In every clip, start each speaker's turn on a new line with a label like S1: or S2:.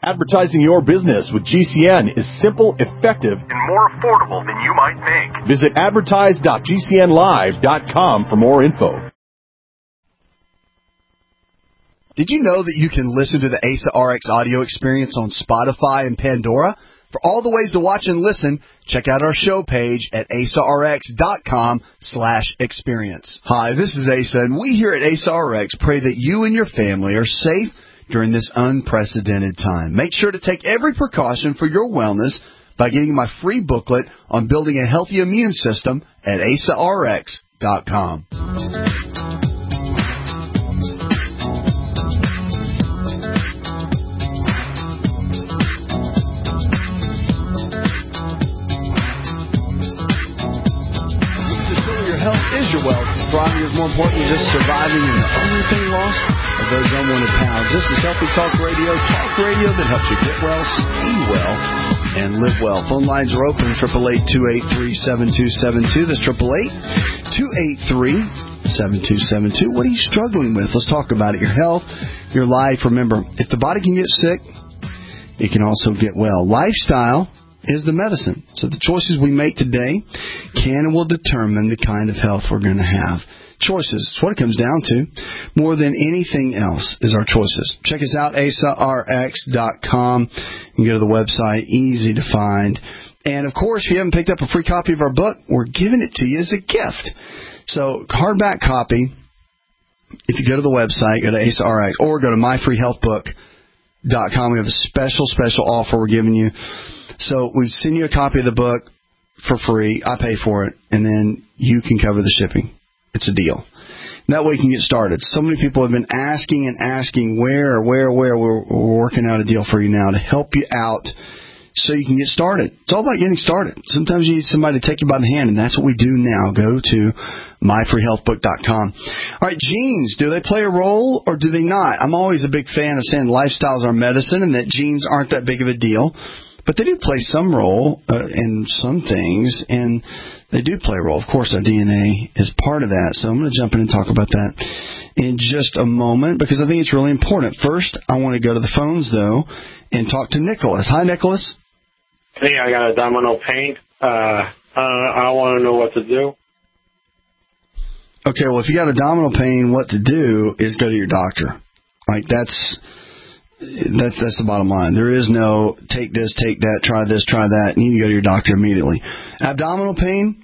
S1: Advertising your business with GCN is simple, effective, and more affordable than you might think. Visit advertise.gcnlive.com for more info.
S2: Did you know that you can listen to the ASA RX audio experience on Spotify and Pandora? For all the ways to watch and listen, check out our show page at asarx.com/experience. Hi, this is Asa, and we here at ASA RX pray that you and your family are safe during this unprecedented time. Make sure to take every precaution for your wellness by getting my free booklet on building a healthy immune system at asarx.com. Is your wealth. Thriving is more important than just surviving, and the only thing lost are those unwanted pounds. This is Healthy Talk Radio that helps you get well, stay well, and live well. Phone lines are open, 888-283-7272. That's 888-283-7272. What are you struggling with? Let's talk about it. Your health, your life. Remember, if the body can get sick, it can also get well. Lifestyle is the medicine. So the choices we make today can and will determine the kind of health we're going to have. Choices. It's what it comes down to. More than anything else is our choices. Check us out, asarx.com. You can go to the website. Easy to find. And, of course, if you haven't picked up a free copy of our book, we're giving it to you as a gift. So hardback copy, if you go to the website, go to ASARX, or go to myfreehealthbook.com. We have a special offer we're giving you. So we send you a copy of the book for free. I pay for it, and then you can cover the shipping. It's a deal. And that way you can get started. So many people have been asking where. We're working out a deal for you now to help you out so you can get started. It's all about getting started. Sometimes you need somebody to take you by the hand, and that's what we do now. Go to myfreehealthbook.com. All right, genes, do they play a role or do they not? I'm always a big fan of saying lifestyles are medicine and that genes aren't that big of a deal. But they do play some role in some things, and they do play a role. Of course, our DNA is part of that. So I'm going to jump in and talk about that in just a moment because I think it's really important. First, I want to go to the phones, though, and talk to Nicholas. Hi, Nicholas.
S3: Hey, I got abdominal pain. I want to know what to do.
S2: Okay, well, if you got abdominal pain, what to do is go to your doctor. Right? That's the bottom line. There is no take this, take that, try this, try that. You need to go to your doctor immediately. Abdominal pain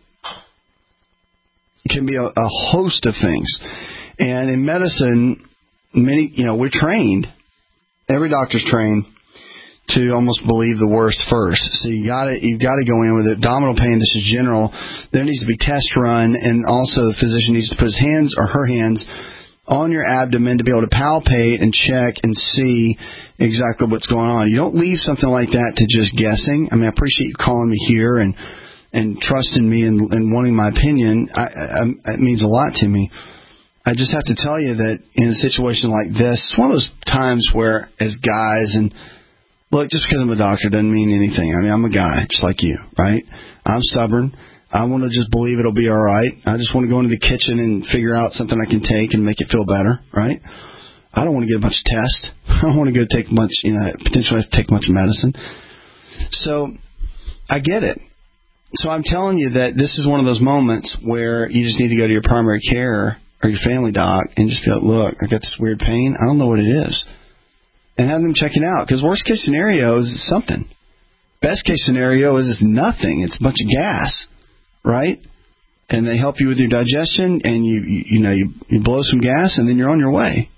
S2: can be a host of things. And in medicine, we're trained. Every doctor's trained to almost believe the worst first. So you've got to go in with abdominal pain. This is general. There needs to be tests run, and also the physician needs to put his hands or her hands on your abdomen to be able to palpate and check and see exactly what's going on. You don't leave something like that to just guessing. I mean, I appreciate you calling me here and trusting me and wanting my opinion. It means a lot to me. I just have to tell you that in a situation like this, it's one of those times where, as guys, and look, just because I'm a doctor doesn't mean anything. I mean, I'm a guy just like you, right? I'm stubborn. I want to just believe it'll be all right. I just want to go into the kitchen and figure out something I can take and make it feel better, right? I don't want to get a bunch of tests. I don't want to go take much, potentially have to take much medicine. So I get it. So I'm telling you that this is one of those moments where you just need to go to your primary care or your family doc and just be like, look, I got this weird pain. I don't know what it is. And have them check it out. Because worst case scenario is something. Best case scenario is nothing. It's a bunch of gas. Right? And they help you with your digestion, and you blow some gas, and then you're on your way.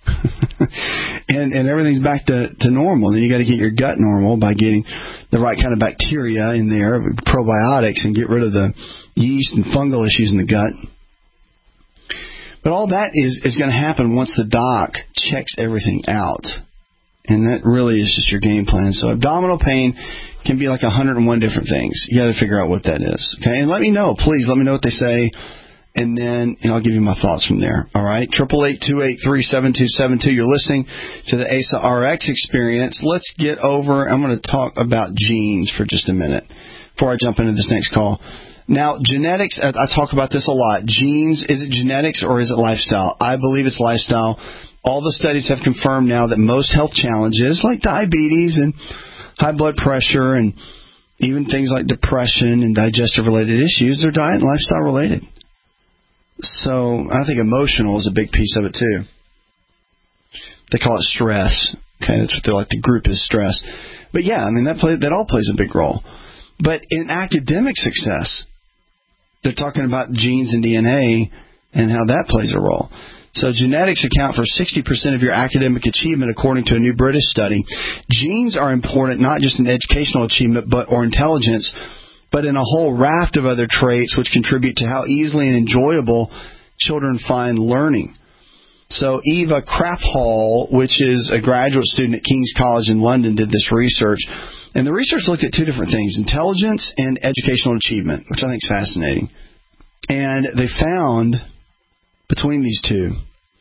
S2: and everything's back to normal. Then you got to get your gut normal by getting the right kind of bacteria in there, probiotics, and get rid of the yeast and fungal issues in the gut. But all that is going to happen once the doc checks everything out. And that really is just your game plan. So abdominal pain can be like 101 different things. You got to figure out what that is. Okay? And let me know. Please let me know what they say. And then I'll give you my thoughts from there. All right? 888-283-7272. You're listening to the ASA RX experience. Let's get over. I'm going to talk about genes for just a minute before I jump into this next call. Now, genetics, I talk about this a lot. Genes, is it genetics or is it lifestyle? I believe it's lifestyle. All the studies have confirmed now that most health challenges like diabetes and high blood pressure and even things like depression and digestive-related issues, they're diet and lifestyle related. So I think emotional is a big piece of it too. They call it stress. Okay, that's what they like to group as stress. But yeah, I mean, that all plays a big role. But in academic success, they're talking about genes and DNA and how that plays a role. So genetics account for 60% of your academic achievement, according to a new British study. Genes are important not just in educational achievement or intelligence, but in a whole raft of other traits which contribute to how easily and enjoyable children find learning. So Eva Crafthall, which is a graduate student at King's College in London, did this research. And the research looked at two different things, intelligence and educational achievement, which I think is fascinating. And they found, between these two,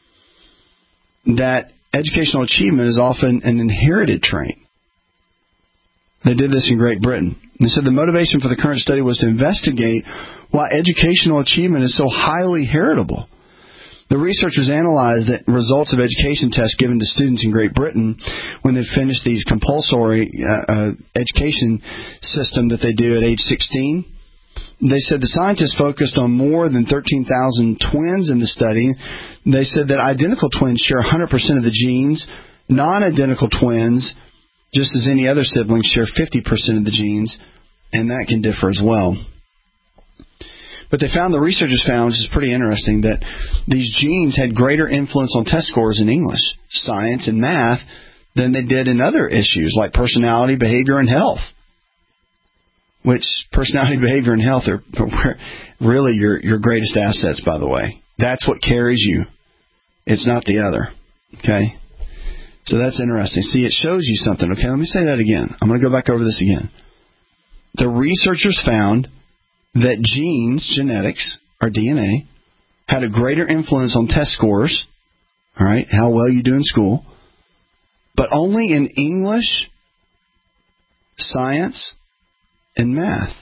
S2: that educational achievement is often an inherited trait. They did this in Great Britain. They said the motivation for the current study was to investigate why educational achievement is so highly heritable. The researchers analyzed the results of education tests given to students in Great Britain when they finished these compulsory education system that they do at age 16. They said the scientists focused on more than 13,000 twins in the study. They said that identical twins share 100% of the genes. Non-identical twins, just as any other siblings, share 50% of the genes, and that can differ as well. But the researchers found, which is pretty interesting, that these genes had greater influence on test scores in English, science, and math than they did in other issues like personality, behavior, and health. Which personality, behavior, and health are really your greatest assets, by the way. That's what carries you. It's not the other. Okay? So that's interesting. See, it shows you something. Okay, let me say that again. I'm going to go back over this again. The researchers found that genes, genetics, or DNA, had a greater influence on test scores, all right, how well you do in school, but only in English, science, and math.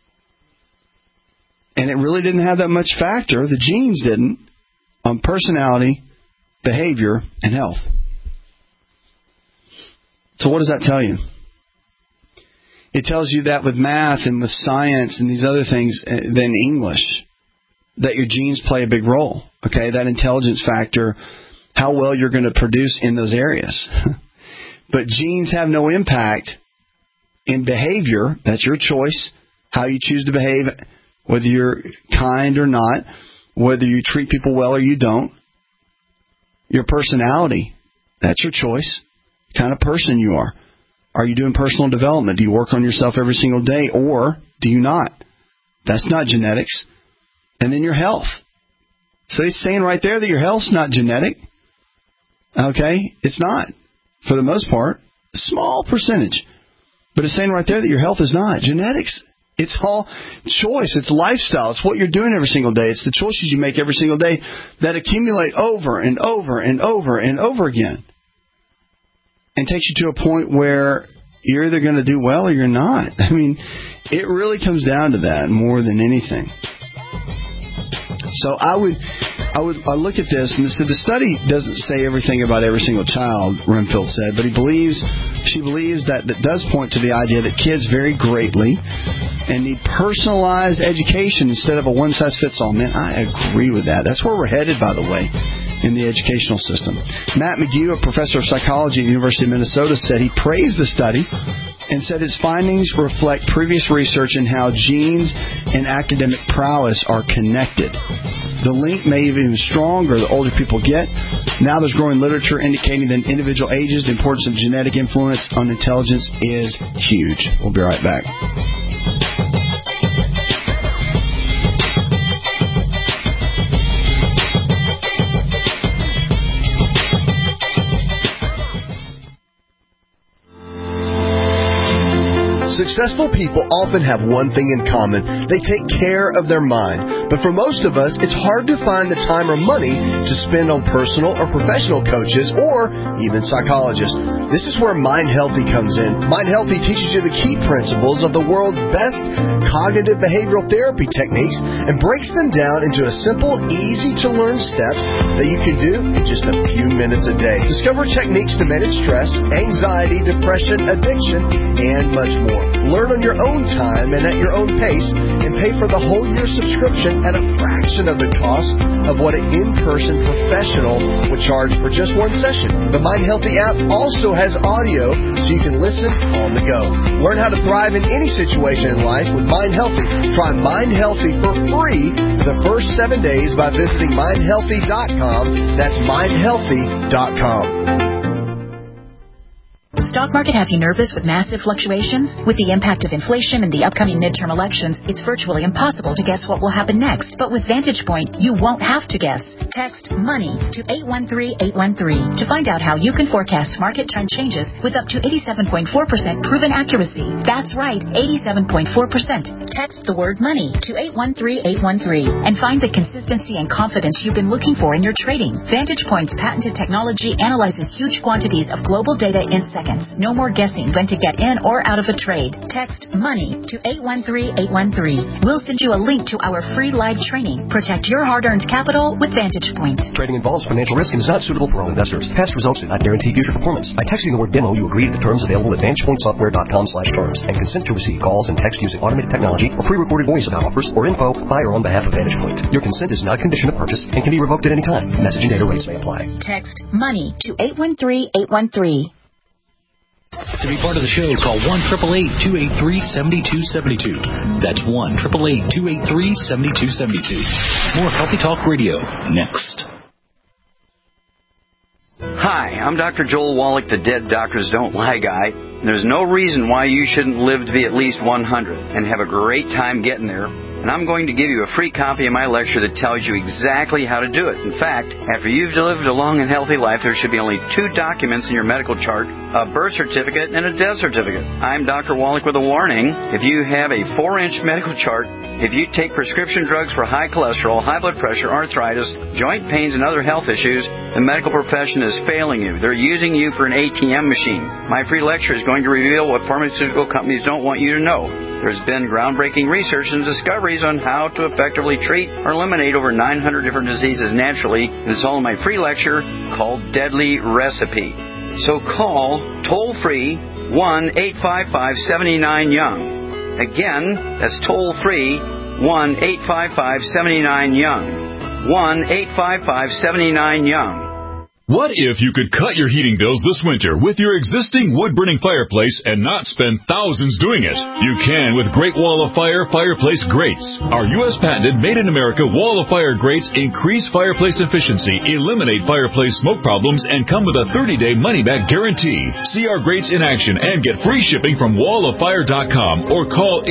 S2: And it really didn't have that much factor, the genes didn't, on personality, behavior, and health. So what does that tell you? It tells you that with math and with science and these other things than English, that your genes play a big role. Okay, that intelligence factor, how well you're going to produce in those areas. But genes have no impact in behavior. That's your choice, how you choose to behave, whether you're kind or not, whether you treat people well or you don't. Your personality, that's your choice, the kind of person you are. Are you doing personal development? Do you work on yourself every single day, or do you not? That's not genetics. And then your health. So it's saying right there that your health's not genetic. Okay? It's not. For the most part. A small percentage. But it's saying right there that your health is not. Genetics, it's all choice. It's lifestyle. It's what you're doing every single day. It's the choices you make every single day that accumulate over and over and over and over again. And takes you to a point where you're either going to do well or you're not. I mean, it really comes down to that more than anything. So I look at this, and the study doesn't say everything about every single child, Renfield said, but she believes that does point to the idea that kids vary greatly and need personalized education instead of a one-size-fits-all. Man, I agree with that. That's where we're headed, by the way, in the educational system. Matt McGew, a professor of psychology at the University of Minnesota, said he praised the study and said its findings reflect previous research in how genes and academic prowess are connected. The link may be even stronger the older people get. Now there's growing literature indicating that in individual ages, the importance of genetic influence on intelligence is huge. We'll be right back.
S4: Successful people often have one thing in common. They take care of their mind. But for most of us, it's hard to find the time or money to spend on personal or professional coaches or even psychologists. This is where Mind Healthy comes in. Mind Healthy teaches you the key principles of the world's best cognitive behavioral therapy techniques and breaks them down into a simple, easy-to-learn steps that you can do in just a few minutes a day. Discover techniques to manage stress, anxiety, depression, addiction, and much more. Learn on your own time and at your own pace, and pay for the whole year subscription at a fraction of the cost of what an in-person professional would charge for just one session. The Mind Healthy app also has audio so you can listen on the go. Learn how to thrive in any situation in life with Mind Healthy. Try Mind Healthy for free for the first 7 days by visiting mindhealthy.com. That's mindhealthy.com.
S5: Stock market have you nervous with massive fluctuations? With the impact of inflation and the upcoming midterm elections, it's virtually impossible to guess what will happen next. But with Vantage Point, you won't have to guess. Text MONEY to 813-813 to find out how you can forecast market trend changes with up to 87.4% proven accuracy. That's right, 87.4%. Text the word MONEY to 813-813 and find the consistency and confidence you've been looking for in your trading. Vantage Point's patented technology analyzes huge quantities of global data in seconds. No more guessing when to get in or out of a trade. Text MONEY to 813-813. We'll send you a link to our free live training. Protect your hard-earned capital with Vantage Point.
S6: Trading involves financial risk and is not suitable for all investors. Past results do not guarantee future performance. By texting the word demo, you agree to the terms available at VantagePointSoftware.com/terms and consent to receive calls and text using automated technology or pre-recorded voice about offers or info by or on behalf of Vantage Point. Your consent is not a condition of purchase and can be revoked at any time. Message and data rates may apply.
S5: Text MONEY to 813-813.
S7: To be part of the show, call 1-888-283-7272. That's 1-888-283-7272. More Healthy Talk Radio next.
S8: Hi, I'm Dr. Joel Wallach, the Dead Doctors Don't Lie guy. There's no reason why you shouldn't live to be at least 100 and have a great time getting there. And I'm going to give you a free copy of my lecture that tells you exactly how to do it. In fact, after you've lived a long and healthy life, there should be only 2 documents in your medical chart, a birth certificate and a death certificate. I'm Dr. Wallach with a warning. If you have a 4-inch medical chart, if you take prescription drugs for high cholesterol, high blood pressure, arthritis, joint pains, and other health issues, the medical profession is failing you. They're using you for an ATM machine. My free lecture is going to reveal what pharmaceutical companies don't want you to know. There's been groundbreaking research and discoveries on how to effectively treat or eliminate over 900 different diseases naturally. And it's all in my free lecture called Deadly Recipe. So call toll-free 1-855-79-YOUNG. Again, that's toll-free 1-855-79-YOUNG. 1-855-79-YOUNG.
S1: What if you could cut your heating bills this winter with your existing wood-burning fireplace and not spend thousands doing it? You can with Great Wall of Fire fireplace grates. Our U.S. patented made-in-America Wall of Fire grates increase fireplace efficiency, eliminate fireplace smoke problems, and come with a 30-day money-back guarantee. See our grates in action and get free shipping from walloffire.com or call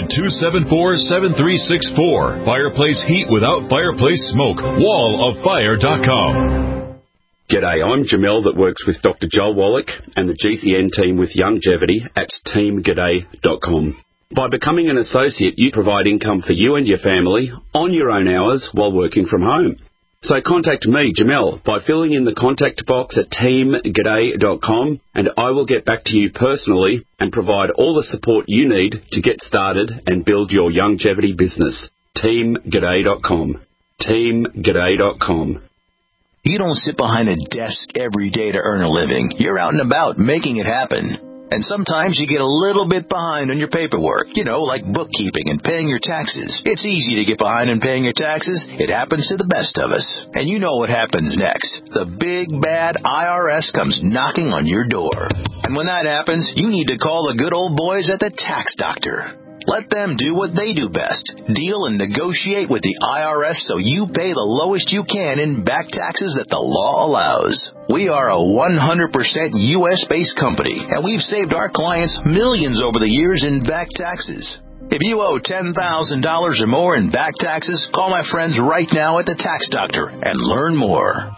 S1: 800-274-7364. Fireplace heat without fireplace smoke. walloffire.com.
S9: G'day, I'm Jamel that works with Dr. Joel Wallach and the GCN team with Longevity at teamg'day.com. By becoming an associate, you provide income for you and your family on your own hours while working from home. So contact me, Jamel, by filling in the contact box at teamg'day.com and I will get back to you personally and provide all the support you need to get started and build your longevity business. teamg'day.com. teamg'day.com.
S10: You don't sit behind a desk every day to earn a living. You're out and about making it happen. And sometimes you get a little bit behind on your paperwork, like bookkeeping and paying your taxes. It's easy to get behind in paying your taxes. It happens to the best of us. And you know what happens next. The big, bad IRS comes knocking on your door. And when that happens, you need to call the good old boys at the Tax Doctor. Let them do what they do best. Deal and negotiate with the IRS so you pay the lowest you can in back taxes that the law allows. We are a 100% U.S.-based company, and we've saved our clients millions over the years in back taxes. If you owe $10,000 or more in back taxes, call my friends right now at the Tax Doctor and learn more.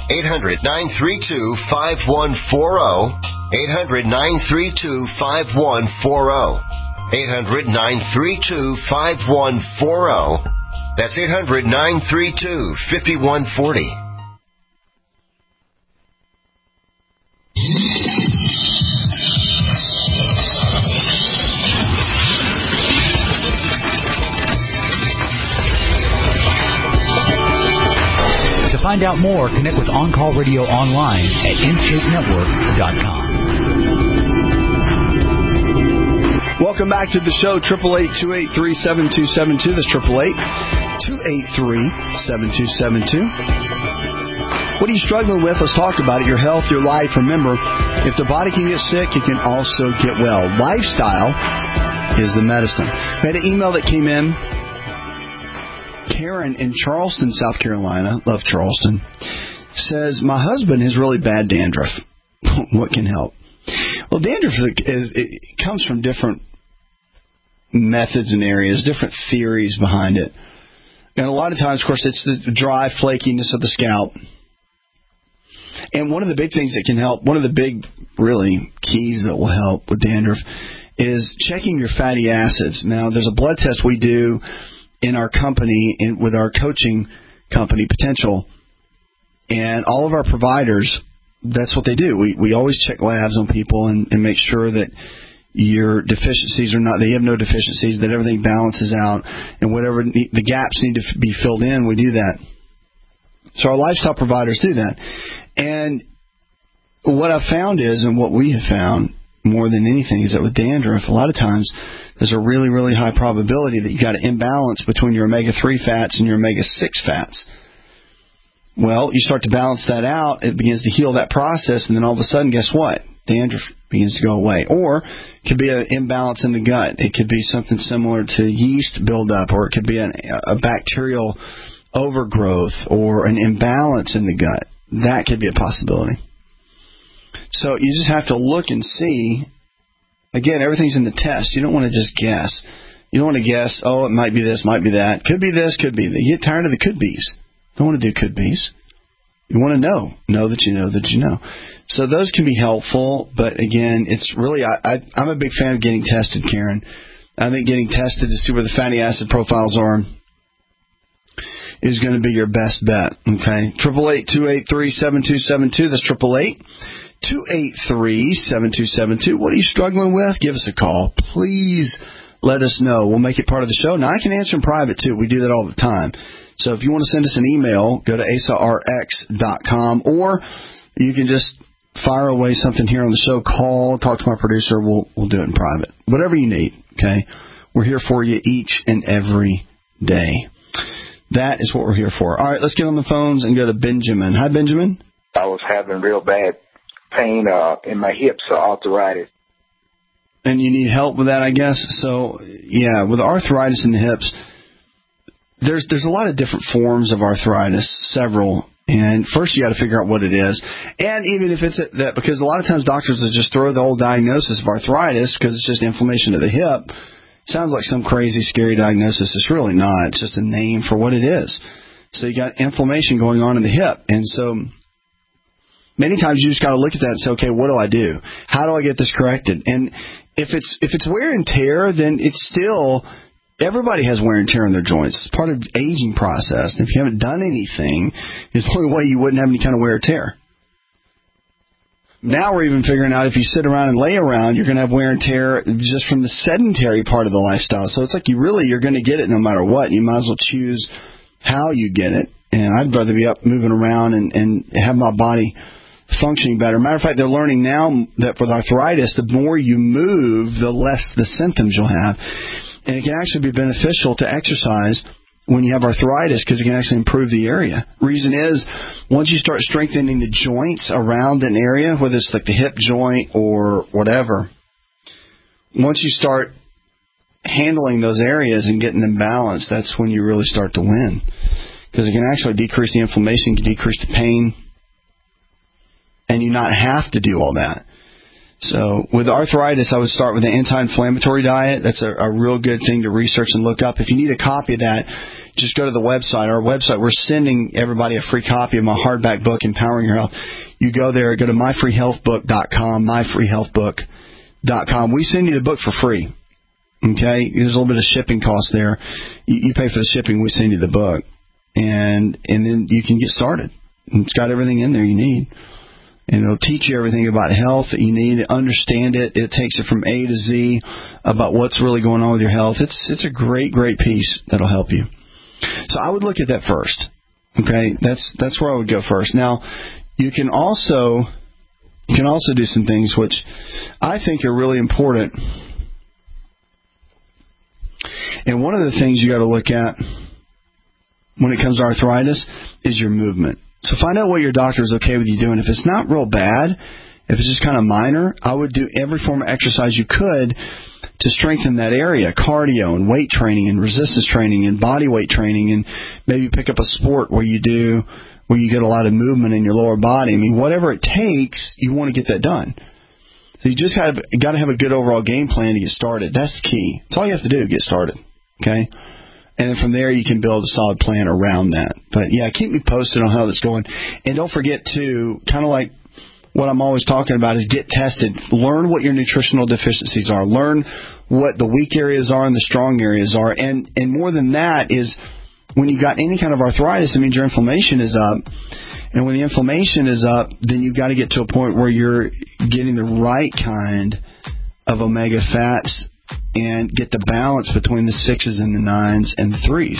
S11: 800-932-5140. 800-932-5140. 800-932-5140. That's 800-932-5140.
S7: To find out more, connect with On Call Radio online at InShapeNetwork.com.
S2: Welcome back to the show, 888-283-7272. That's 888-283-7272. What are you struggling with? Let's talk about it. Your health, your life. Remember, if the body can get sick, it can also get well. Lifestyle is the medicine. We had an email that came in. Karen in Charleston, South Carolina, love Charleston, says, my husband has really bad dandruff. What can help? Well, dandruff it comes from different methods and areas, different theories behind it. And a lot of times, of course, it's the dry flakiness of the scalp. And one of the big things that can help, one of the big, really, keys that will help with dandruff is checking your fatty acids. Now, there's a blood test we do in our company, with our coaching company, Potential, and all of our providers, that's what they do. We always check labs on people and make sure that your deficiencies are not, they have no deficiencies, that everything balances out, and whatever the gaps need to be filled in, we do that. So our lifestyle providers do that. And what I've found is, and what we have found more than anything, is that with dandruff, a lot of times there's a really, really high probability that you got an imbalance between your omega-3 fats and your omega-6 fats. Well, you start to balance that out, it begins to heal that process, and then all of a sudden, guess what? Dandruff begins to go away. Or it could be an imbalance in the gut. It could be something similar to yeast buildup, or it could be a bacterial overgrowth or an imbalance in the gut. That could be a possibility. So you just have to look and see. Again, everything's in the test. You don't want to just guess. You don't want to guess, oh, it might be this, might be that. Could be this, could be that. You get tired of the could-be's. Don't want to do could-be's. You want to know that you know that you know. So those can be helpful, but again, it's really, I'm a big fan of getting tested, Karen. I think getting tested to see where the fatty acid profiles are is going to be your best bet, okay? 888-283-7272. That's 888-283-7272. What are you struggling with? Give us a call. Please let us know. We'll make it part of the show. Now, I can answer in private, too. We do that all the time. So if you want to send us an email, go to asarx.com, or you can just fire away something here on the show. Call, talk to my producer. We'll do it in private. Whatever you need, okay? We're here for you each and every day. That is what we're here for. All right, let's get on the phones and go to Benjamin. Hi, Benjamin.
S12: I was having real bad pain in my hips, arthritis.
S2: And you need help with that, I guess. So, yeah, with arthritis in the hips, there's a lot of different forms of arthritis, several. And first you got to figure out what it is. And even if it's that, because a lot of times doctors will just throw the old diagnosis of arthritis because it's just inflammation of the hip. Sounds like some crazy, scary diagnosis. It's really not. It's just a name for what it is. So you got inflammation going on in the hip. And so many times you just got to look at that and say, okay, what do I do? How do I get this corrected? And if it's wear and tear, then it's still, everybody has wear and tear in their joints. It's part of the aging process. And if you haven't done anything, it's the only way you wouldn't have any kind of wear or tear. Now we're even figuring out if you sit around and lay around, you're going to have wear and tear just from the sedentary part of the lifestyle. So it's like you're going to get it no matter what. You might as well choose how you get it. And I'd rather be up moving around and have my body functioning better. Matter of fact, they're learning now that with arthritis, the more you move, the less the symptoms you'll have. And it can actually be beneficial to exercise when you have arthritis because it can actually improve the area. Reason is, once you start strengthening the joints around an area, whether it's like the hip joint or whatever, once you start handling those areas and getting them balanced, that's when you really start to win. Because it can actually decrease the inflammation, can decrease the pain, and you not have to do all that. So with arthritis, I would start with an anti-inflammatory diet. That's a real good thing to research and look up. If you need a copy of that, just go to the website. Our website, we're sending everybody a free copy of my hardback book, Empowering Your Health. You go there, go to myfreehealthbook.com, myfreehealthbook.com. We send you the book for free. Okay? There's a little bit of shipping cost there. You pay for the shipping, we send you the book. And then you can get started. It's got everything in there you need. And it'll teach you everything about health that you need to understand it. It takes it from A to Z about what's really going on with your health. It's a great, great piece that'll help you. So I would look at that first. Okay? That's where I would go first. Now, you can also do some things which I think are really important. And one of the things you got to look at when it comes to arthritis is your movement. So find out what your doctor is okay with you doing. If it's not real bad, if it's just kind of minor, I would do every form of exercise you could to strengthen that area, cardio and weight training and resistance training and body weight training, and maybe pick up a sport where you get a lot of movement in your lower body. I mean, whatever it takes, you want to get that done. So you just got to have a good overall game plan to get started. That's the key. That's all you have to do, get started. Okay? And then from there, you can build a solid plan around that. But, yeah, keep me posted on how that's going. And don't forget to, kind of like what I'm always talking about, is get tested. Learn what your nutritional deficiencies are. Learn what the weak areas are and the strong areas are. And more than that is when you've got any kind of arthritis, it means your inflammation is up. And when the inflammation is up, then you've got to get to a point where you're getting the right kind of omega fats and get the balance between the 6s and the 9s and the 3s.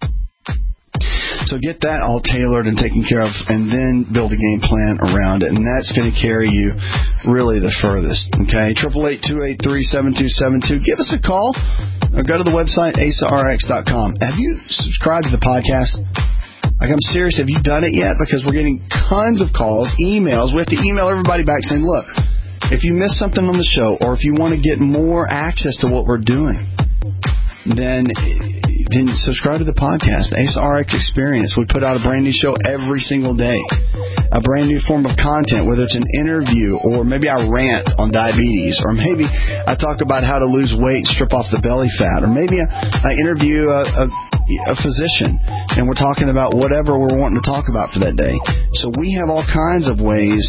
S2: So get that all tailored and taken care of, and then build a game plan around it. And that's going to carry you really the furthest. Okay? 888-283-7272. Give us a call or go to the website, AsaRx.com. Have you subscribed to the podcast? Like, I'm serious. Have you done it yet? Because we're getting tons of calls, emails. We have to email everybody back saying, look, if you missed something on the show, or if you want to get more access to what we're doing, then subscribe to the podcast, AsaRx Experience. We put out a brand new show every single day, a brand new form of content, whether it's an interview, or maybe I rant on diabetes, or maybe I talk about how to lose weight, strip off the belly fat, or maybe I interview a physician, and we're talking about whatever we're wanting to talk about for that day. So we have all kinds of ways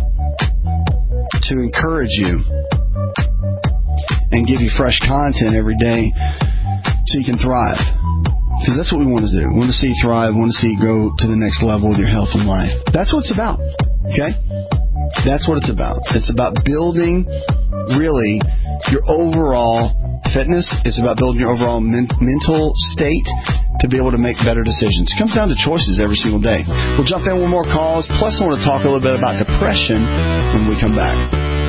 S2: to encourage you and give you fresh content every day so you can thrive. Because that's what we want to do. We want to see you thrive. We want to see you go to the next level with your health and life. That's what it's about. Okay? That's what it's about. It's about building, really, your overall fitness. It's about building your overall mental state to be able to make better decisions. It comes down to choices every single day. We'll jump in with more calls. Plus, I want to talk a little bit about depression when we come back.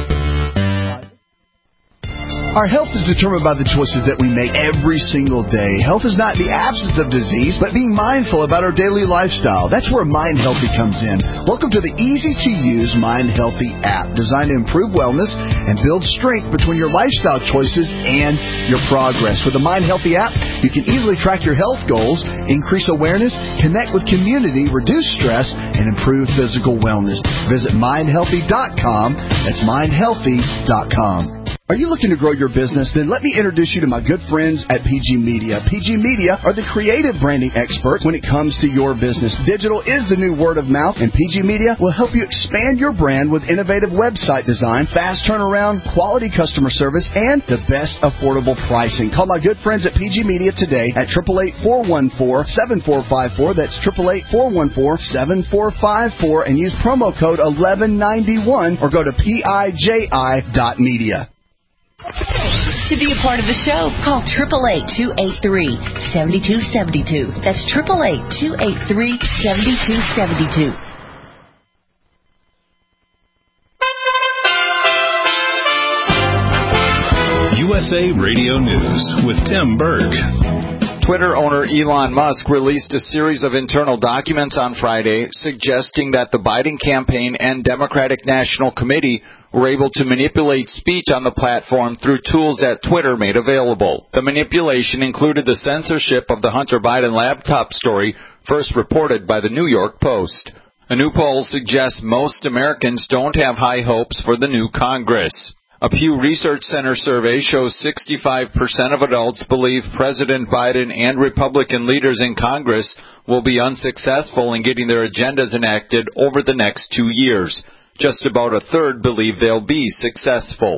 S4: Our health is determined by the choices that we make every single day. Health is not the absence of disease, but being mindful about our daily lifestyle. That's where Mind Healthy comes in. Welcome to the easy-to-use Mind Healthy app, designed to improve wellness and build strength between your lifestyle choices and your progress. With the Mind Healthy app, you can easily track your health goals, increase awareness, connect with community, reduce stress, and improve physical wellness. Visit mindhealthy.com. That's mindhealthy.com. Are you looking to grow your business? Then let me introduce you to my good friends at PG Media. PG Media are the creative branding experts when it comes to your business. Digital is the new word of mouth, and PG Media will help you expand your brand with innovative website design, fast turnaround, quality customer service, and the best affordable pricing. Call my good friends at PG Media today at 888-414-7454. That's 888-414-7454, and use promo code 1191 or go to PIJI.media.
S5: To be a part of the show, call 888-283-7272. That's 888-283-7272.
S1: USA Radio News with Tim Berg.
S11: Twitter owner Elon Musk released a series of internal documents on Friday suggesting that the Biden campaign and Democratic National Committee were able to manipulate speech on the platform through tools that Twitter made available. The manipulation included the censorship of the Hunter Biden laptop story, first reported by the New York Post. A new poll suggests most Americans don't have high hopes for the new Congress. A Pew Research Center survey shows 65% of adults believe President Biden and Republican leaders in Congress will be unsuccessful in getting their agendas enacted over the next 2 years. Just about a third believe they'll be successful.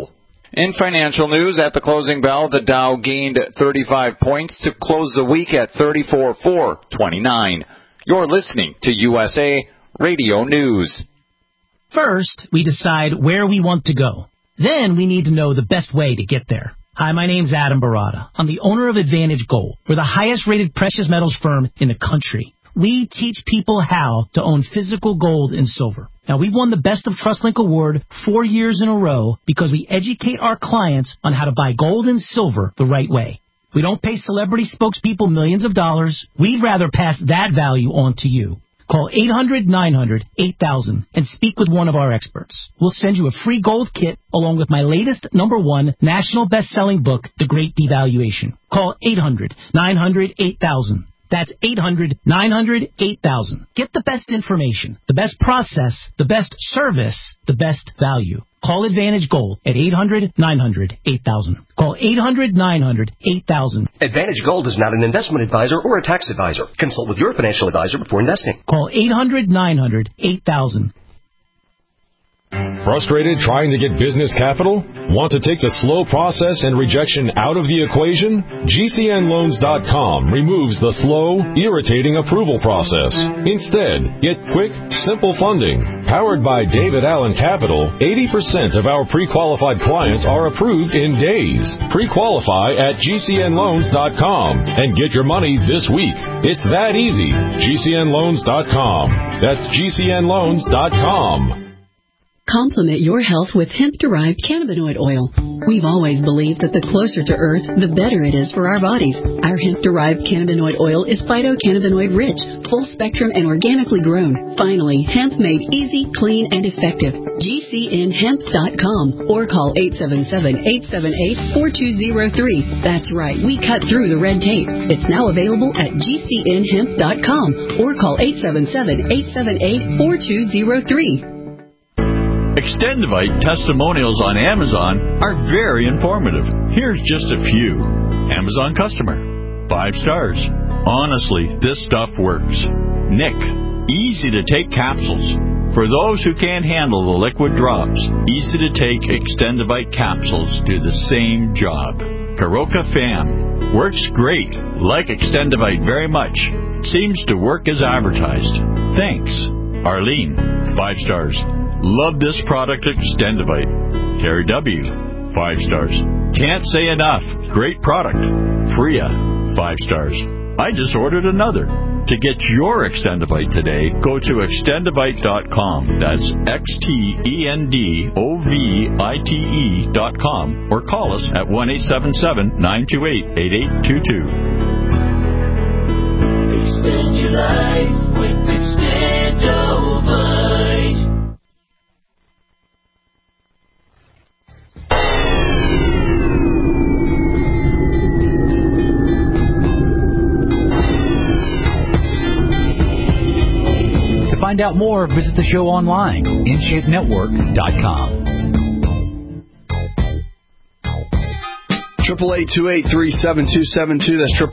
S11: In financial news, at the closing bell, the Dow gained 35 points to close the week at 34,429. You're listening to USA Radio News.
S13: First, we decide where we want to go. Then we need to know the best way to get there. Hi, my name's Adam Barada. I'm the owner of Advantage Gold. We're the highest-rated precious metals firm in the country. We teach people how to own physical gold and silver. Now, we've won the Best of TrustLink Award 4 years in a row because we educate our clients on how to buy gold and silver the right way. We don't pay celebrity spokespeople millions of dollars. We'd rather pass that value on to you. Call 800-900-8000 and speak with one of our experts. We'll send you a free gold kit along with my latest #1 national best-selling book, The Great Devaluation. Call 800-900-8000. That's 800-900-8000. Get the best information, the best process, the best service, the best value. Call Advantage Gold at 800-900-8000. Call 800-900-8000.
S6: Advantage Gold is not an investment advisor or a tax advisor. Consult with your financial advisor before investing.
S13: Call 800-900-8000.
S14: Frustrated trying to get business capital? Want to take the slow process and rejection out of the equation? GCNLoans.com removes the slow, irritating approval process. Instead, get quick, simple funding. Powered by David Allen Capital, 80% of our pre-qualified clients are approved in days. Pre-qualify at GCNLoans.com and get your money this week. It's that easy. GCNLoans.com. That's GCNLoans.com.
S15: Complement your health with hemp-derived cannabinoid oil. We've always believed that the closer to Earth, the better it is for our bodies. Our hemp-derived cannabinoid oil is phytocannabinoid-rich, full-spectrum, and organically grown. Finally, hemp made easy, clean, and effective. GCNHemp.com or call 877-878-4203. That's right, we cut through the red tape. It's now available at GCNHemp.com or call 877-878-4203.
S16: Extendivite testimonials on Amazon are very informative. Here's just a few. Amazon customer. 5 stars. Honestly, this stuff works. Nick. Easy to take capsules. For those who can't handle the liquid drops, easy to take Extendivite capsules do the same job. Karoka Fam. Works great. Like Extendivite very much. Seems to work as advertised. Thanks. Arlene. 5 stars. Love this product, Extendivite. Terry W. 5 stars. Can't say enough. Great product. Freya. 5 stars. I just ordered another. To get your Extendivite today, go to Extendivite.com. That's XTENDOVITE.com or call us at 1-877-928-8822.
S17: Extend your life with Extendovite.
S7: To find out more, visit the show online, InShapeNetwork.com.
S2: 888-283-7272. That's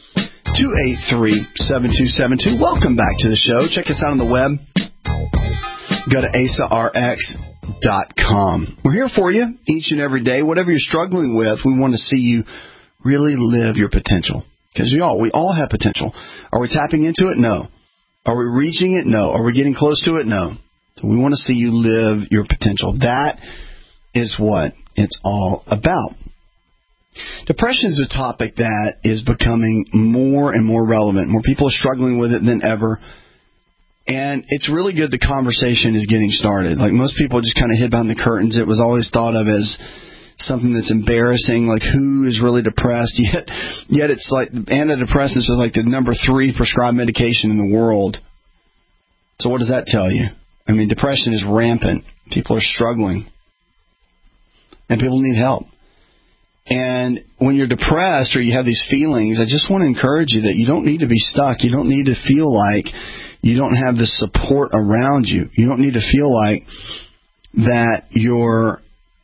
S2: 888-283-7272. Welcome back to the show. Check us out on the web. Go to AsaRx.com. We're here for you each and every day. Whatever you're struggling with, we want to see you really live your potential. Because we all have potential. Are we tapping into it? No. Are we reaching it? No. Are we getting close to it? No. So we want to see you live your potential. That is what it's all about. Depression is a topic that is becoming more and more relevant. More people are struggling with it than ever. And it's really good the conversation is getting started. Like most people just kind of hid behind the curtains. It was always thought of as something that's embarrassing, like who is really depressed. Yet it's like antidepressants are like the number 3 prescribed medication in the world. So what does that tell you? I mean, depression is rampant. People are struggling. And people need help. And when you're depressed or you have these feelings, I just want to encourage you that you don't need to be stuck. You don't need to feel like you don't have the support around you. You don't need to feel like that you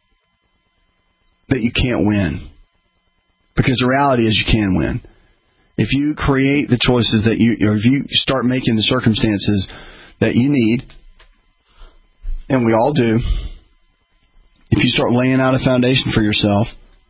S2: can't win. Because the reality is you can win. If you create the choices or if you start making the circumstances that you need, and we all do, if you start laying out a foundation for yourself,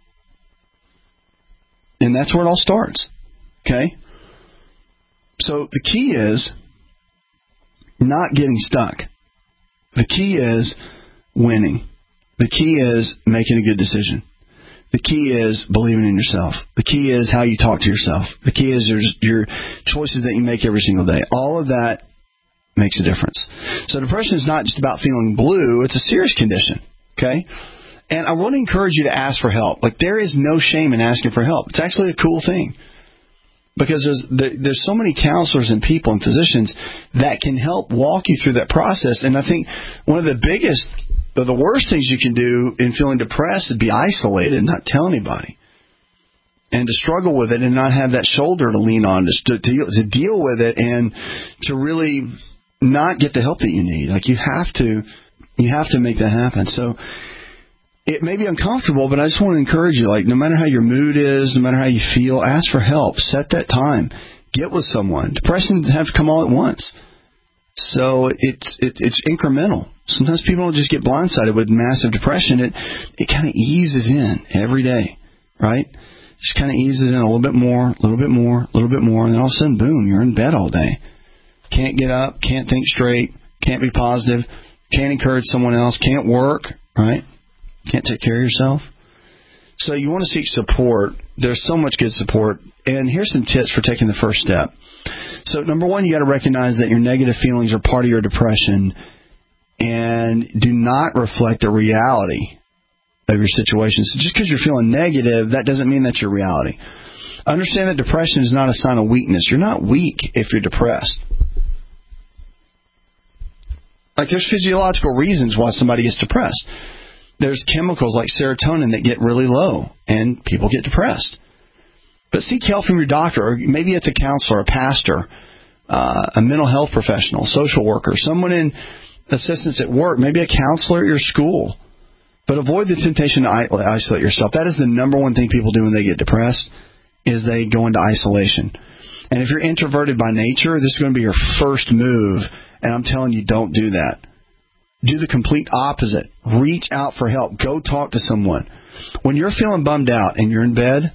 S2: and that's where it all starts. Okay? So the key is not getting stuck. The key is winning. The key is making a good decision. The key is believing in yourself. The key is how you talk to yourself. The key is your choices that you make every single day. All of that makes a difference. So depression is not just about feeling blue. It's a serious condition. Okay? And I want to encourage you to ask for help. Like, there is no shame in asking for help. It's actually a cool thing. Because there's so many counselors and people and physicians that can help walk you through that process. And I think one of the biggest, or the worst things you can do in feeling depressed is be isolated and not tell anybody. And to struggle with it and not have that shoulder to lean on, to deal with it and to really not get the help that you need. Like, you have to make that happen. So it may be uncomfortable, but I just want to encourage you, like, no matter how your mood is, no matter how you feel, ask for help. Set that time. Get with someone. Depression doesn't have to come all at once. So it's incremental. Sometimes people don't just get blindsided with massive depression. It kind of eases in every day, right? Just kind of eases in a little bit more, a little bit more, a little bit more, and then all of a sudden, boom, you're in bed all day. Can't get up, can't think straight, can't be positive, can't encourage someone else, can't work, right? Can't take care of yourself. So you want to seek support. There's so much good support. And here's some tips for taking the first step. So number one, you got to recognize that your negative feelings are part of your depression and do not reflect the reality of your situation. So just because you're feeling negative, that doesn't mean that's your reality. Understand that depression is not a sign of weakness. You're not weak if you're depressed. Like, there's physiological reasons why somebody gets depressed. There's chemicals like serotonin that get really low, and people get depressed. But seek help from your doctor, or maybe it's a counselor, a pastor, a mental health professional, social worker, someone in assistance at work, maybe a counselor at your school. But avoid the temptation to isolate yourself. That is the number one thing people do when they get depressed, is they go into isolation. And if you're introverted by nature, this is going to be your first move, and I'm telling you, don't do that. Do the complete opposite. Reach out for help. Go talk to someone. When you're feeling bummed out and you're in bed,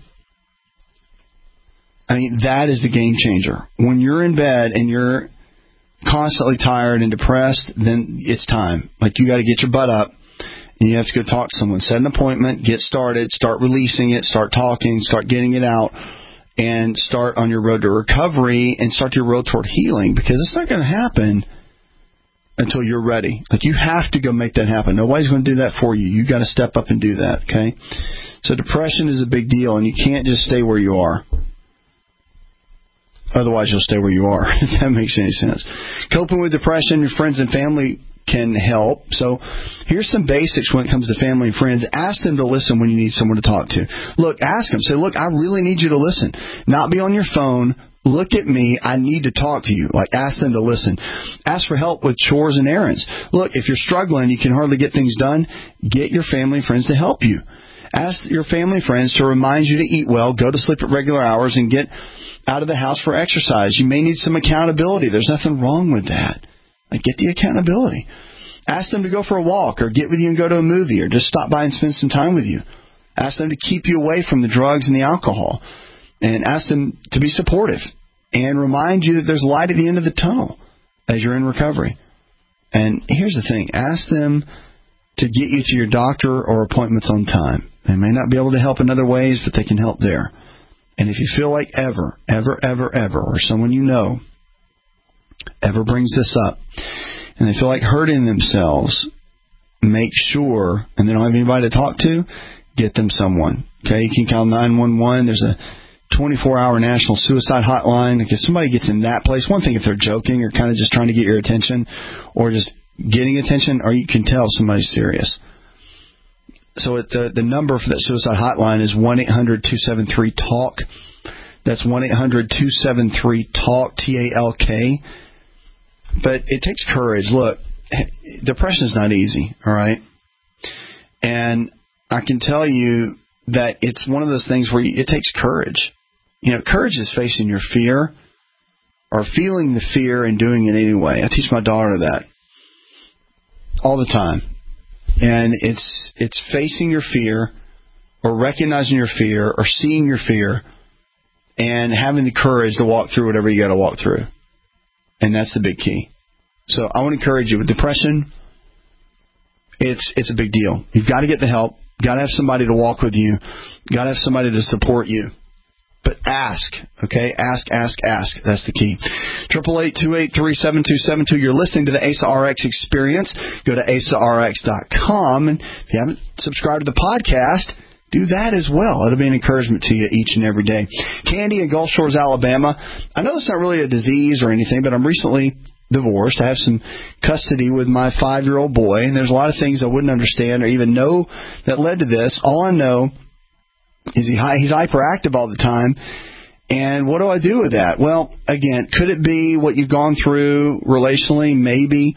S2: I mean, that is the game changer. When you're in bed and you're constantly tired and depressed, then it's time. Like, you got to get your butt up and you have to go talk to someone. Set an appointment, get started, start releasing it, start talking, start getting it out, and start on your road to recovery and start your road toward healing, because it's not going to happen until you're ready. Like, you have to go make that happen. Nobody's going to do that for you. You got to step up and do that, okay? So depression is a big deal, and you can't just stay where you are. Otherwise, you'll stay where you are, if that makes any sense. Coping with depression, your friends and family can help. So here's some basics when it comes to family and friends. Ask them to listen when you need someone to talk to. Look, ask them. Say, look, I really need you to listen. Not be on your phone. Look at me. I need to talk to you. Like, ask them to listen. Ask for help with chores and errands. Look, if you're struggling, you can hardly get things done, get your family and friends to help you. Ask your family and friends to remind you to eat well, go to sleep at regular hours, and get out of the house for exercise. You may need some accountability. There's nothing wrong with that. Like, get the accountability. Ask them to go for a walk, or get with you and go to a movie, or just stop by and spend some time with you. Ask them to keep you away from the drugs and the alcohol. And ask them to be supportive and remind you that there's light at the end of the tunnel as you're in recovery. And here's the thing. Ask them to get you to your doctor or appointments on time. They may not be able to help in other ways, but they can help there. And if you feel like ever, or someone you know ever brings this up, and they feel like hurting themselves, make sure, and they don't have anybody to talk to, get them someone. Okay, you can call 911. There's a 24-hour national suicide hotline. Like, if somebody gets in that place, one thing if they're joking or kind of just trying to get your attention or just getting attention, or you can tell somebody's serious. So the number for that suicide hotline is 1-800-273-TALK. That's 1-800-273-TALK, T-A-L-K. But it takes courage. Look, depression is not easy, all right? And I can tell you that it's one of those things where it takes courage. You know, courage is facing your fear or feeling the fear and doing it anyway. I teach my daughter that all the time. And it's facing your fear, or recognizing your fear, or seeing your fear, and having the courage to walk through whatever you got to walk through. And that's the big key. So I want to encourage you with depression. It's a big deal. You've got to get the help. Got to have somebody to walk with you. Got to have somebody to support you. But ask, okay? Ask. That's the key. 888-283-7272. You're listening to the ASA RX Experience. Go to asarx.com. And if you haven't subscribed to the podcast, do that as well. It'll be an encouragement to you each and every day. Candy in Gulf Shores, Alabama. I know it's not really a disease or anything, but I'm recently divorced. I have some custody with my 5-year-old boy, and there's a lot of things I wouldn't understand or even know that led to this. All I know is he's hyperactive all the time. And what do I do with that? Well, again, could it be what you've gone through relationally? Maybe.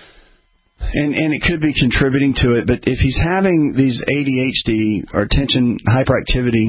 S2: And it could be contributing to it. But if he's having these ADHD or attention hyperactivity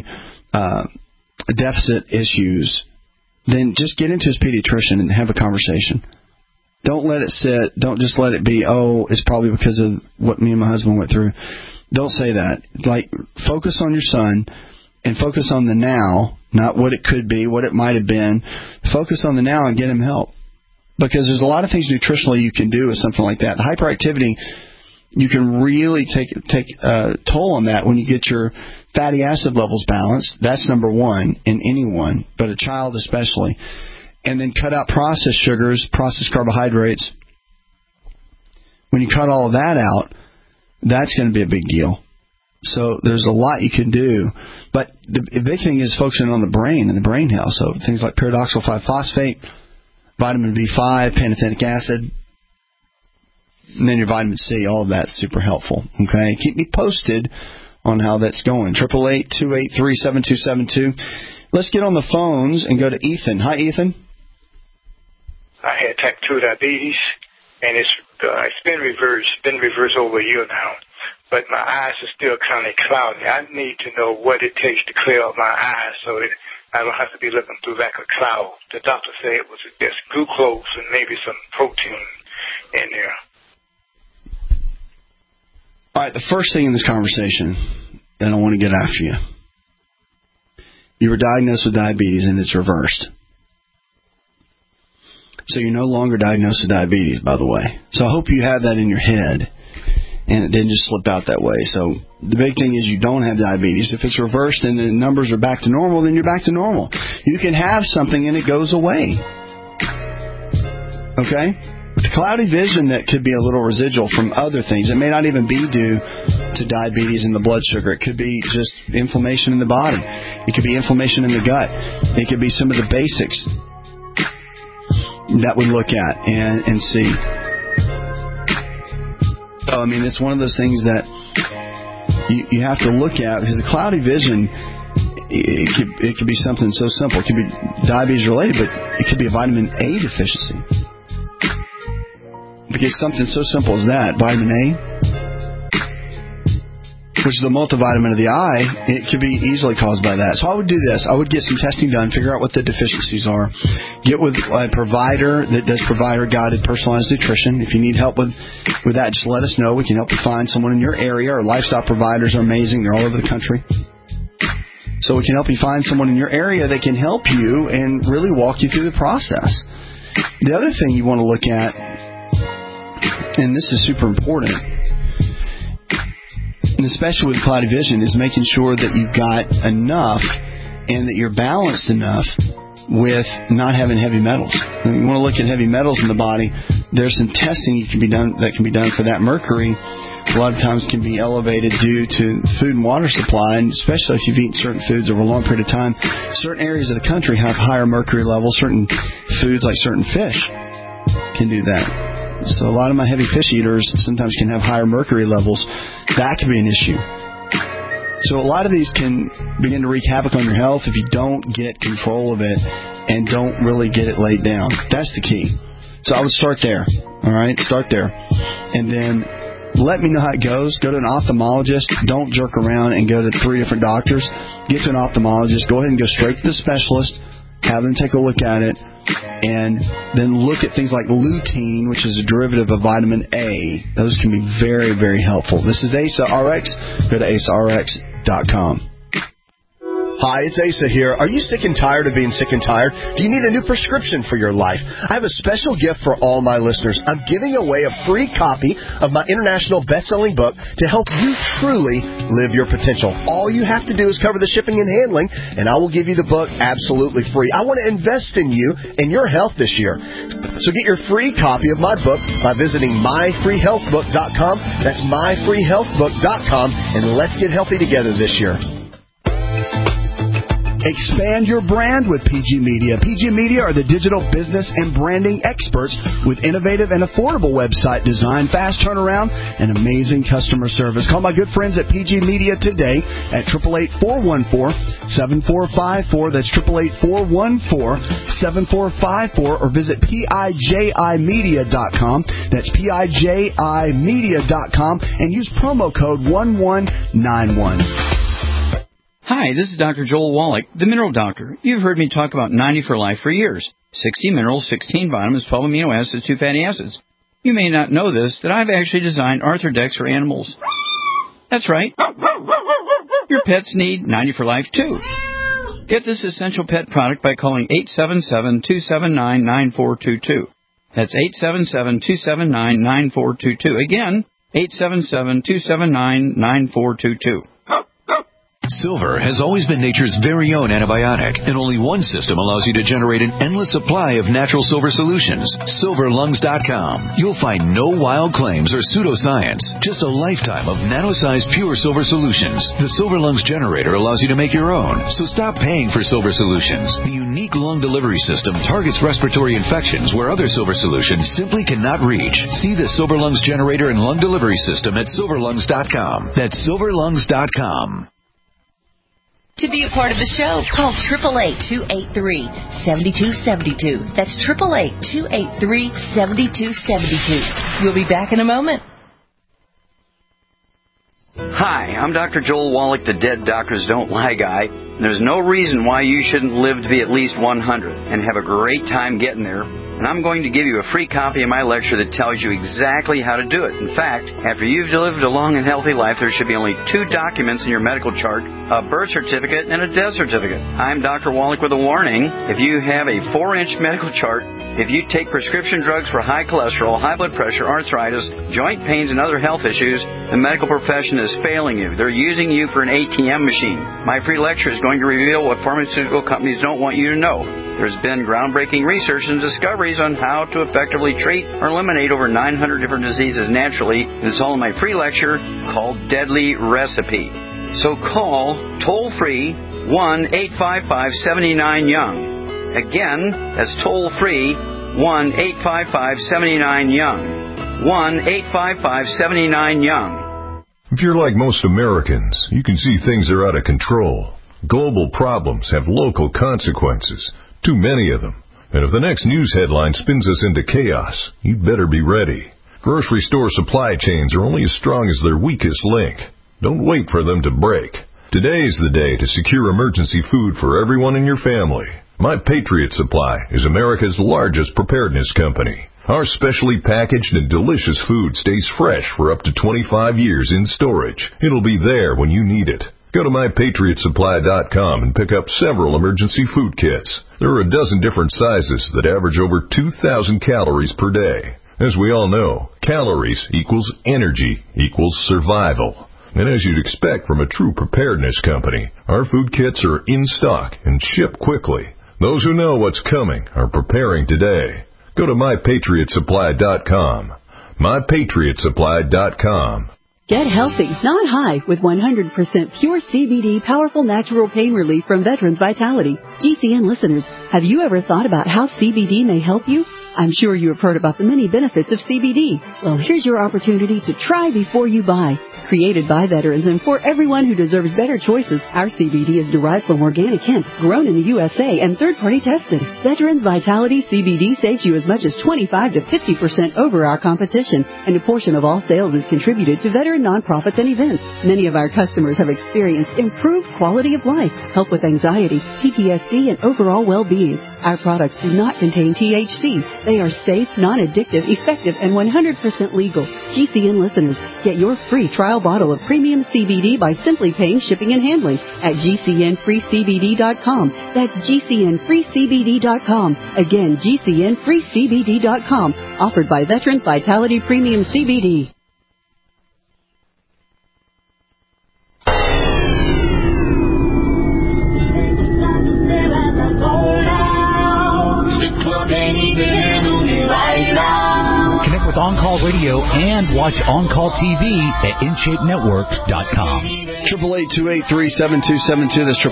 S2: deficit issues, then just get into his pediatrician and have a conversation. Don't let it sit. Don't just let it be, it's probably because of what me and my husband went through. Don't say that. Like, focus on your son and focus on the now, not what it could be, what it might have been. Focus on the now and get him help. Because there's a lot of things nutritionally you can do with something like that. The hyperactivity, you can really take a toll on that when you get your fatty acid levels balanced. That's number one in anyone, but a child especially. And then cut out processed sugars, processed carbohydrates. When you cut all of that out, that's going to be a big deal. So there's a lot you can do. But the big thing is focusing on the brain and the brain health. So things like pyridoxal 5-phosphate, vitamin B5, pantothenic acid, and then your vitamin C. All of that's super helpful. Okay? Keep me posted on how that's going. 888-283-7272. Let's get on the phones and go to Ethan. Hi, Ethan.
S18: I had type 2 diabetes, and it's been reversed over a year now. But my eyes are still kind of cloudy. I need to know what it takes to clear up my eyes so that I don't have to be looking through like a cloud. The doctor said it was just glucose and maybe some protein in there.
S2: All right, the first thing in this conversation, and I want to get after you. You were diagnosed with diabetes, and it's reversed. So you're no longer diagnosed with diabetes, by the way. So I hope you have that in your head, and it didn't just slip out that way. So the big thing is you don't have diabetes. If it's reversed and the numbers are back to normal, then you're back to normal. You can have something and it goes away. Okay? The cloudy vision that could be a little residual from other things. It may not even be due to diabetes and the blood sugar. It could be just inflammation in the body. It could be inflammation in the gut. It could be some of the basics that we look at and see. So, I mean, it's one of those things that you have to look at, because the cloudy vision, it could be something so simple. It could be diabetes related, but it could be a vitamin A deficiency. Because something so simple as that, vitamin A, which is the multivitamin of the eye, it could be easily caused by that. So I would do this. I would get some testing done, figure out what the deficiencies are, get with a provider that does provider-guided personalized nutrition. If you need help with that, just let us know. We can help you find someone in your area. Our lifestyle providers are amazing. They're all over the country. So we can help you find someone in your area that can help you and really walk you through the process. The other thing you want to look at, and this is super important, and especially with cloudy vision, is making sure that you've got enough and that you're balanced enough with not having heavy metals. When you want to look at heavy metals in the body, there's some testing that can be done for that. Mercury a lot of times can be elevated due to food and water supply, and especially if you've eaten certain foods over a long period of time. Certain areas of the country have higher mercury levels. Certain foods, like certain fish, can do that. So a lot of my heavy fish eaters sometimes can have higher mercury levels. That can be an issue. So a lot of these can begin to wreak havoc on your health if you don't get control of it and don't really get it laid down. That's the key. So I would start there. All right? Start there. And then let me know how it goes. Go to an ophthalmologist. Don't jerk around and go to 3 different doctors. Get to an ophthalmologist. Go ahead and go straight to the specialist. have them take a look at it, and then look at things like lutein, which is a derivative of vitamin A. Those can be very, very helpful. This is Asa RX. Go to asarx.com.
S4: Hi, it's Asa here. Are you sick and tired of being sick and tired? Do you need a new prescription for your life? I have a special gift for all my listeners. I'm giving away a free copy of my international best-selling book to help you truly live your potential. All you have to do is cover the shipping and handling, and I will give you the book absolutely free. I want to invest in you and your health this year. So get your free copy of my book by visiting myfreehealthbook.com. That's myfreehealthbook.com, and let's get healthy together this year.
S2: Expand your brand with PG Media. PG Media are the digital business and branding experts with innovative and affordable website design, fast turnaround, and amazing customer service. Call my good friends at PG Media today at 888-414-7454. That's 888-414-7454, or visit PIJImedia.com. That's PIJImedia.com, and use promo code 1191.
S8: Hi, this is Dr. Joel Wallach, the Mineral Doctor. You've heard me talk about 90 for Life for years. 60 minerals, 16 vitamins, 12 amino acids, 2 fatty acids. You may not know this, that I've actually designed Arthrodex for animals. That's right. Your pets need 90 for Life, too. Get this essential pet product by calling 877-279-9422. That's 877-279-9422. Again, 877-279-9422.
S19: Silver has always been nature's very own antibiotic, and only one system allows you to generate an endless supply of natural silver solutions. SilverLungs.com. You'll find no wild claims or pseudoscience, just a lifetime of nano-sized pure silver solutions. The Silver Lungs generator allows you to make your own, so stop paying for silver solutions. The unique lung delivery system targets respiratory infections where other silver solutions simply cannot reach. See the Silver Lungs generator and lung delivery system at SilverLungs.com. That's SilverLungs.com.
S5: To be a part of the show, call 888-283-7272. That's 888-283-7272. We'll be back in a moment.
S8: Hi, I'm Dr. Joel Wallach, the Dead Doctors Don't Lie guy. There's no reason why you shouldn't live to be at least 100 and have a great time getting there. And I'm going to give you a free copy of my lecture that tells you exactly how to do it. In fact, after you've lived a long and healthy life, there should be only 2 documents in your medical chart, a birth certificate and a death certificate. I'm Dr. Wallach with a warning. If you have a 4-inch medical chart, if you take prescription drugs for high cholesterol, high blood pressure, arthritis, joint pains, and other health issues, the medical profession is failing you. They're using you for an ATM machine. My free lecture is going to reveal what pharmaceutical companies don't want you to know. There's been groundbreaking research and discoveries on how to effectively treat or eliminate over 900 different diseases naturally, and it's all in my free lecture called Deadly Recipe. So call toll-free 1-855-79-YOUNG. Again, that's toll-free 1-855-79-YOUNG. 1-855-79-YOUNG.
S20: If you're like most Americans, you can see things are out of control. Global problems have local consequences. Too many of them. And if the next news headline spins us into chaos, you'd better be ready. Grocery store supply chains are only as strong as their weakest link. Don't wait for them to break. Today's the day to secure emergency food for everyone in your family. My Patriot Supply is America's largest preparedness company. Our specially packaged and delicious food stays fresh for up to 25 years in storage. It'll be there when you need it. Go to MyPatriotSupply.com and pick up several emergency food kits. There are a dozen different sizes that average over 2,000 calories per day. As we all know, calories equals energy equals survival. And as you'd expect from a true preparedness company, our food kits are in stock and ship quickly. Those who know what's coming are preparing today. Go to MyPatriotSupply.com. MyPatriotSupply.com.
S15: Get healthy, not high, with 100% pure CBD powerful natural pain relief from Veterans Vitality. GCN listeners, have you ever thought about how CBD may help you? I'm sure you have heard about the many benefits of CBD. Well, here's your opportunity to try before you buy. Created by veterans and for everyone who deserves better choices, our CBD is derived from organic hemp, grown in the USA and third-party tested. Veterans Vitality CBD saves you as much as 25 to 50% over our competition, and a portion of all sales is contributed to veteran nonprofits and events. Many of our customers have experienced improved quality of life, help with anxiety, PTSD, and overall well-being. Our products do not contain THC. They are safe, non-addictive, effective, and 100% legal. GCN listeners, get your free trial bottle of premium CBD by simply paying shipping and handling at GCNFreeCBD.com. That's GCNFreeCBD.com. Again, GCNFreeCBD.com. Offered by Veterans Vitality Premium CBD.
S7: Connect with On-Call Radio and watch On-Call TV at InShapeNetwork.com.
S2: 888-283-7272. That's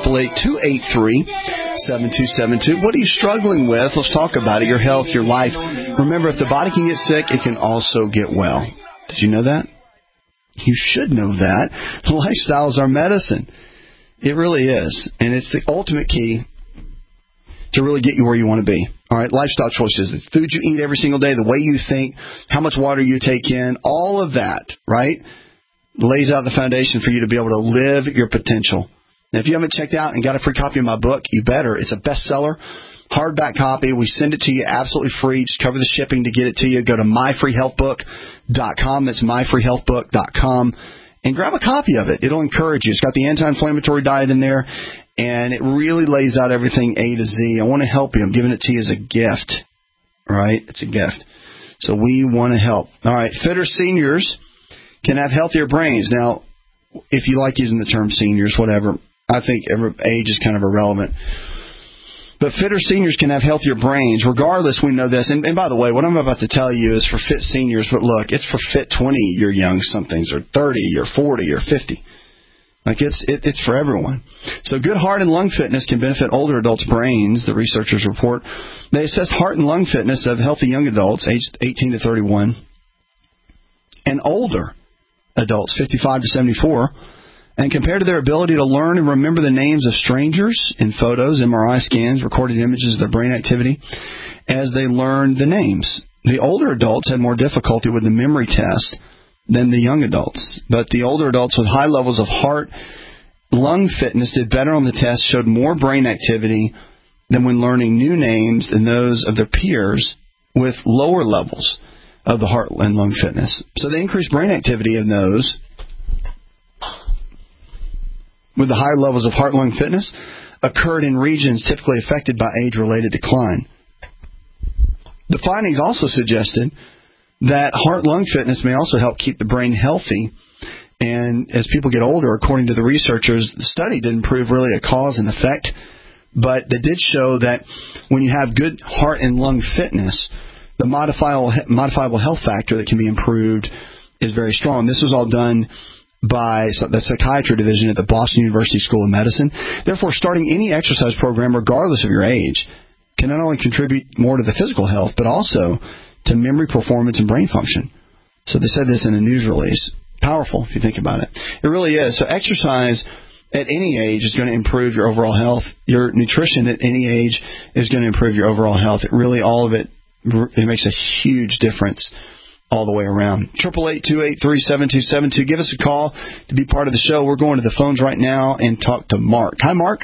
S2: 888-283-7272. What are you struggling with? Let's talk about it. Your health, your life. Remember, if the body can get sick, it can also get well. Did you know that? You should know that. Lifestyle is our medicine. It really is. And it's the ultimate key to really get you where you want to be. All right, lifestyle choices. The food you eat every single day, the way you think, how much water you take in, all of that, right, lays out the foundation for you to be able to live your potential. Now, if you haven't checked out and got a free copy of my book, you better. It's a bestseller, hardback copy. We send it to you absolutely free. Just cover the shipping to get it to you. Go to myfreehealthbook.com. That's myfreehealthbook.com. And grab a copy of it. It'll encourage you. It's got the anti-inflammatory diet in there. And it really lays out everything A to Z. I want to help you. I'm giving it to you as a gift. Right? It's a gift. So we want to help. All right. Fitter seniors can have healthier brains. Now, if you like using the term seniors, whatever, I think every age is kind of irrelevant. But fitter seniors can have healthier brains. Regardless, we know this. And by the way, what I'm about to tell you is for fit seniors. But look, it's for fit 20-year young somethings, or 30, or 40, or 50. Like it's for everyone. So good heart and lung fitness can benefit older adults' brains, the researchers report. They assessed heart and lung fitness of healthy young adults aged 18 to 31 and older adults 55 to 74 and compared to their ability to learn and remember the names of strangers in photos, MRI scans, recorded images of their brain activity as they learned the names. The older adults had more difficulty with the memory test than the young adults. But the older adults with high levels of heart, lung fitness did better on the test, showed more brain activity than when learning new names than those of their peers with lower levels of the heart and lung fitness. So the increased brain activity in those with the higher levels of heart-lung fitness occurred in regions typically affected by age-related decline. The findings also suggested that heart-lung fitness may also help keep the brain healthy. And as people get older, according to the researchers, the study didn't prove really a cause and effect, but they did show that when you have good heart and lung fitness, the modifiable health factor that can be improved is very strong. This was all done by the psychiatry division at the Boston University School of Medicine. Therefore, starting any exercise program, regardless of your age, can not only contribute more to the physical health, but also to memory performance and brain function. So they said this in a news release. Powerful, if you think about it. It really is. So exercise at any age is going to improve your overall health. Your nutrition at any age is going to improve your overall health. It really, all of it, it makes a huge difference all the way around. 888-283-7272. Give us a call to be part of the show. We're going to the phones right now and talk to Mark. Hi, Mark.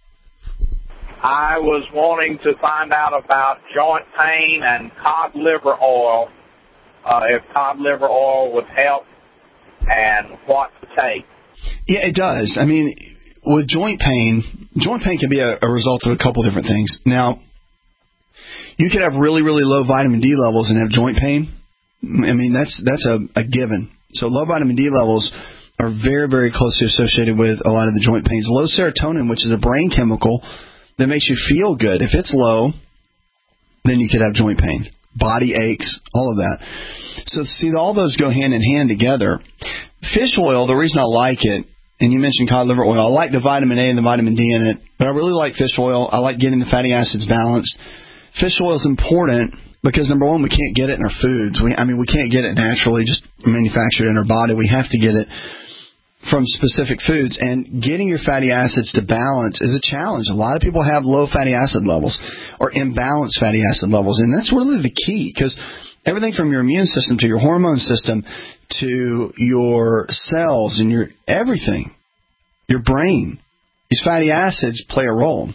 S21: I was wanting to find out about joint pain and cod liver oil, if cod liver oil would help and what to take.
S2: Yeah, it does. I mean, with joint pain can be a result of a couple different things. Now, you could have really, really low vitamin D levels and have joint pain. I mean, that's a given. So low vitamin D levels are very, very closely associated with a lot of the joint pains. Low serotonin, which is a brain chemical that makes you feel good. If it's low, then you could have joint pain, body aches, all of that. So, see, all those go hand in hand together. Fish oil, the reason I like it, and you mentioned cod liver oil, I like the vitamin A and the vitamin D in it, but I really like fish oil. I like getting the fatty acids balanced. Fish oil is important Because, number one, we can't get it in our foods. We can't get it naturally, just manufactured in our body. We have to get it from specific foods. And getting your fatty acids to balance is a challenge. A lot of people have low fatty acid levels or imbalanced fatty acid levels. And that's really the key, because everything from your immune system to your hormone system to your cells and your everything, your brain, these fatty acids play a role.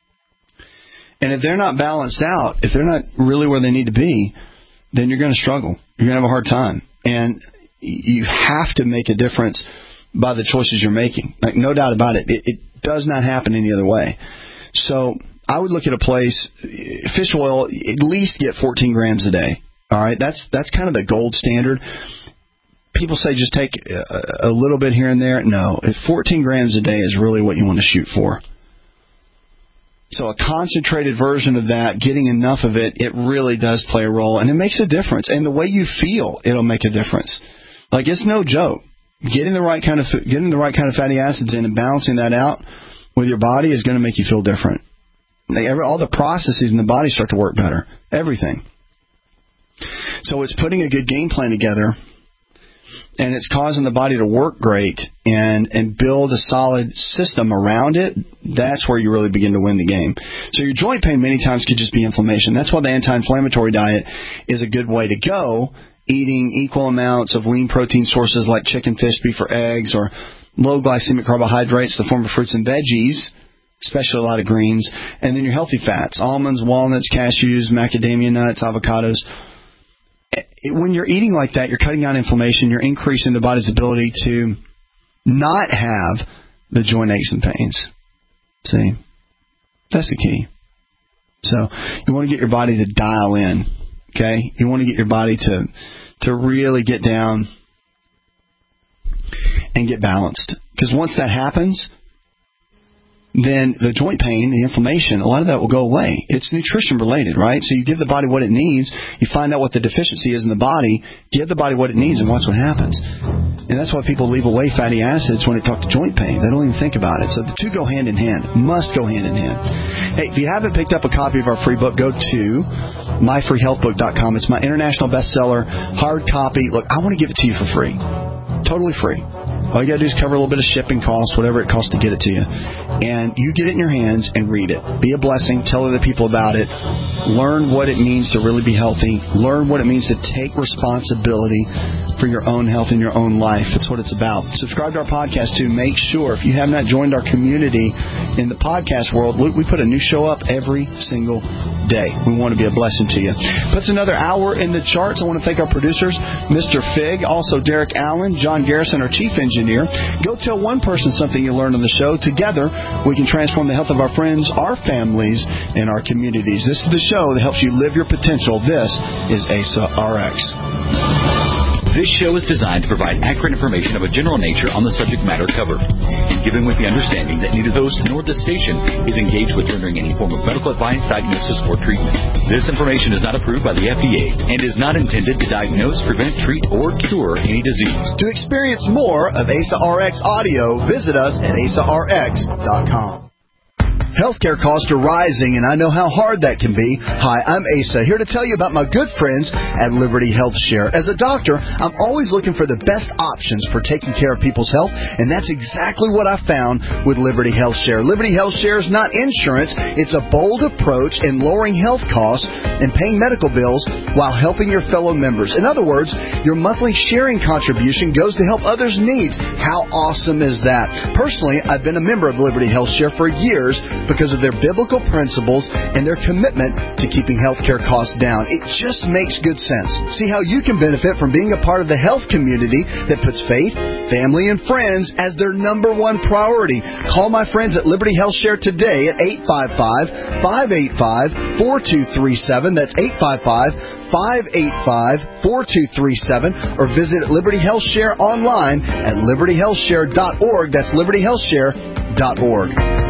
S2: And if they're not balanced out, if they're not really where they need to be, then you're going to struggle. You're going to have a hard time. And you have to make a difference by the choices you're making. Like, no doubt about it. It does not happen any other way. So I would look at a place, fish oil, at least get 14 grams a day. All right? That's kind of the gold standard. People say just take a little bit here and there. No, 14 grams a day is really what you want to shoot for. So a concentrated version of that, getting enough of it, it really does play a role, and it makes a difference. And the way you feel, it'll make a difference. Like, it's no joke. Getting the right kind of fatty acids in and balancing that out with your body is going to make you feel different. All the processes in the body start to work better. Everything. So it's putting a good game plan together, and it's causing the body to work great and build a solid system around it. That's where you really begin to win the game. So your joint pain many times could just be inflammation. That's why the anti-inflammatory diet is a good way to go. Eating equal amounts of lean protein sources like chicken, fish, beef, or eggs, or low glycemic carbohydrates, the form of fruits and veggies, especially a lot of greens, and then your healthy fats, almonds, walnuts, cashews, macadamia nuts, avocados. When you're eating like that, you're cutting down inflammation, you're increasing the body's ability to not have the joint aches and pains. See? That's the key. So you want to get your body to dial in, okay? You want to get your body to really get down and get balanced. Because once that happens, then the joint pain, the inflammation, a lot of that will go away. It's nutrition related, right? So you give the body what it needs, you find out what the deficiency is in the body, give the body what it needs, and watch what happens. And that's why people leave away fatty acids when they talk to joint pain. They don't even think about it. So the two go hand in hand, must go hand in hand. Hey, if you haven't picked up a copy of our free book, go to myfreehealthbook.com. It's my international bestseller, hard copy. Look, I want to give it to you for free. Totally free. All you got to do is cover a little bit of shipping costs, whatever it costs to get it to you. And you get it in your hands and read it. Be a blessing. Tell other people about it. Learn what it means to really be healthy. Learn what it means to take responsibility for your own health and your own life. That's what it's about. Subscribe to our podcast, too. Make sure, if you have not joined our community in the podcast world, we put a new show up every single day. We want to be a blessing to you. Puts another hour in the charts. I want to thank our producers, Mr. Fig, also Derek Allen, John Garrison, our chief engineer. Go tell one person something you learned on the show. Together, we can transform the health of our friends, our families, and our communities. This is the show that helps you live your potential. This is ASA RX.
S7: This show is designed to provide accurate information of a general nature on the subject matter covered, and given with the understanding that neither host nor the station is engaged with rendering any form of medical advice, diagnosis, or treatment. This information is not approved by the FDA and is not intended to diagnose, prevent, treat, or cure any disease.
S4: To experience more of ASA RX audio, visit us at asarx.com. Healthcare costs are rising, and I know how hard that can be. Hi, I'm Asa, here to tell you about my good friends at Liberty Health Share. As a doctor, I'm always looking for the best options for taking care of people's health, and that's exactly what I found with Liberty Health Share. Liberty Health Share is not insurance. It's a bold approach in lowering health costs and paying medical bills while helping your fellow members. In other words, your monthly sharing contribution goes to help others' needs. How awesome is that? Personally, I've been a member of Liberty Health Share for years because of their biblical principles and their commitment to keeping healthcare costs down. It just makes good sense. See how you can benefit from being a part of the health community that puts faith, family, and friends as their number one priority. Call my friends at Liberty Health Share today at 855-585-4237. That's 855-585-4237, or visit Liberty Health Share online at libertyhealthshare.org. That's libertyhealthshare.org.